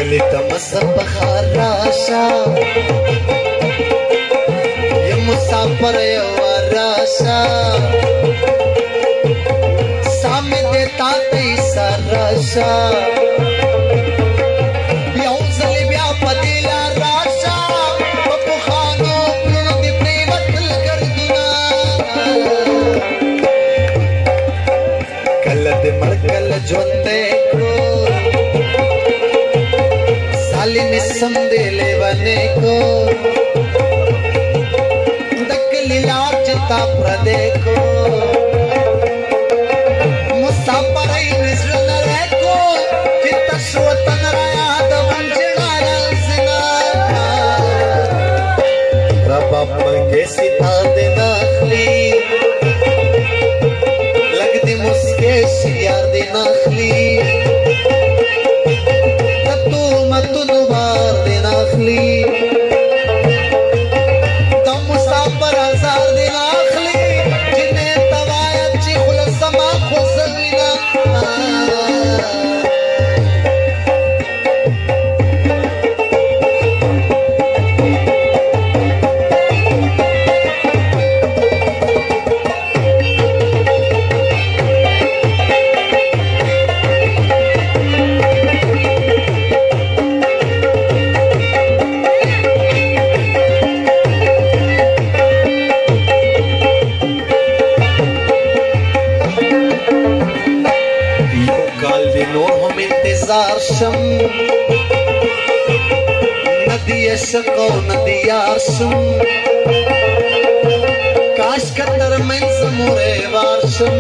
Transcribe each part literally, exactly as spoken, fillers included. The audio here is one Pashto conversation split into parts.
کلی تمسا بخار راشا یم مسافر یوار راشا سامی دیتا تی سر راشا یو زلی بیا پدیلا راشا پپو خانو پلو دی پریوت لگردنا کل دی مرکل جوندے کرو साली निसम दे लेवने को दकली लाजता प्रदे को मुसाफरई निजन रे को चित श्रोतन राया दवंजना रसना रब मंगे सिता दे नखली लगदी मुस्के शियार दे नखली दम मुसाफर हजार दिन आखली जिन्हें तवायत ची खुलसमा खुसलना شم ندی عشق و ندی یارشم کاش کتر من سمورے وارشم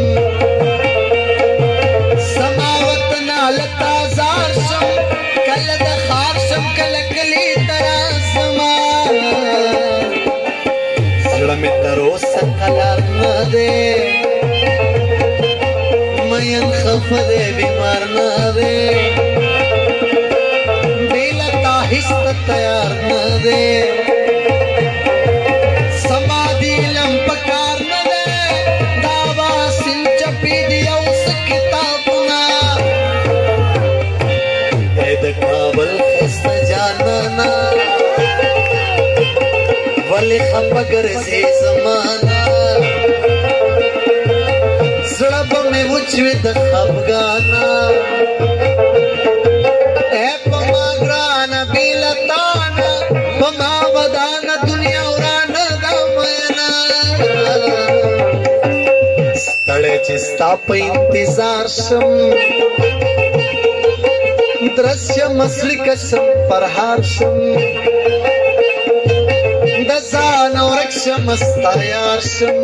سماوت نالتا زارشم کل دخارشم کل کلی تراسما زڑمی تروس قلار ندے مین خف دے بیمار ندے तैयार न दे समाधि लम पकार न दे दावा सिल चपी दिया उस किताब ना ऐद काबल खस्त जानना वली खपगर से जमाना सड़ब में उछविद खबगाना चिस्ता पे इंतजार शम दृश्य मसली कसम परहार शम दजान और क्षम अस्तायार शम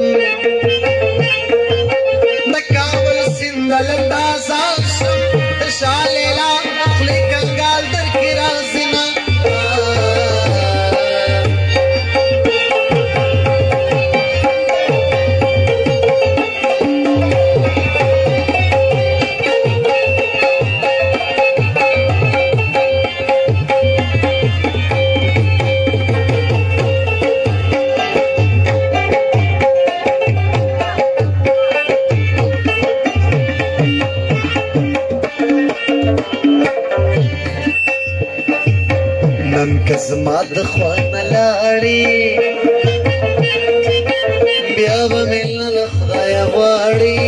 दकावल सिंदल दाजार शम दशालेला अखली कंगाल दर की राजिना زما د خوان لاړې بیا به ملن له خدای غواړي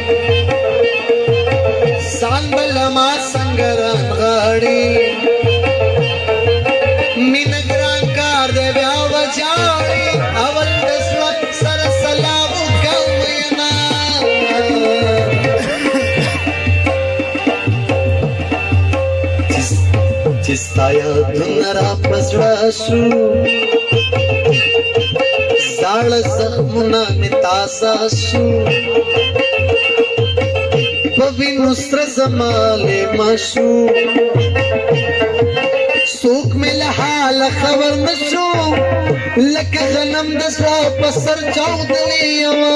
ځان به له ما څنګه رانغاړي مینه ګران کار دی بیا به جاړي اول د زړه سره سلام وکړه وینا چې ستا یادونه راپزړه شو زاړه زخمونه مې تازه شو په وینو سره زما لیمه شو څوک مې له حاله خبر نه شو لکه غنم د زړه په سر چاودلی یمه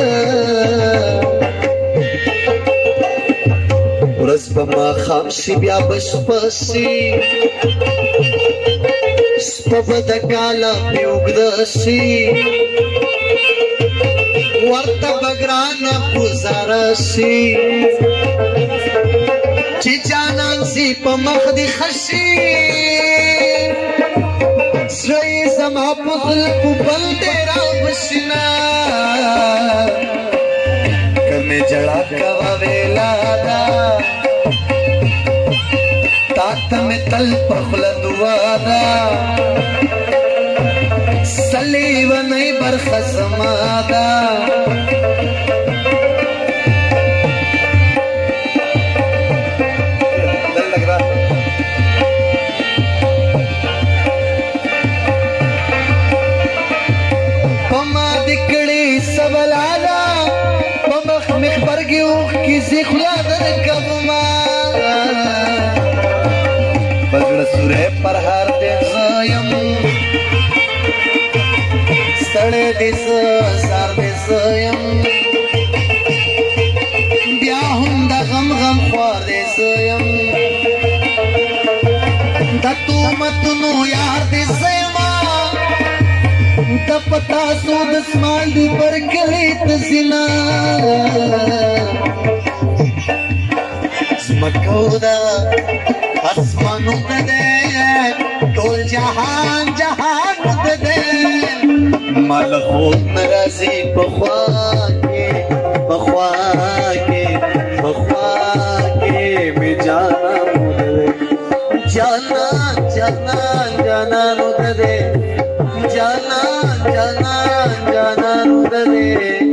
ورځ به ماښام شي بیا به شپه شي شپه به د کاله پرې اوږده شي ورته به ګرانه ګوزاره شي چې جانان سي په مخ دي خشي سوی زما په خلقو بل دې را وشنا کمه جړا کوا ویلا دا تا ته مې تل په خوله دعا ده سلیونۍ برخه زما ده په ما دې کړې سبلاله په مخ مې غبرګې اوښکې زه خوله درکومه بزړه سوری پر هر دې زایم ستړی دې زه سار دې زایم بیا هم د غم غم خوار دې زایم د تهمتونو یار دې زیمه د پتاسو د سمال دې پر کلي ته زینه زمکو ده اسمانو ته دی ټول جهان جهان ته دی مال خوب نه راځي په خوا کې په خوا کې په خوا کې مې جانان ته دی جانان جانان جانان ته دی جانان جانان جانان ته دی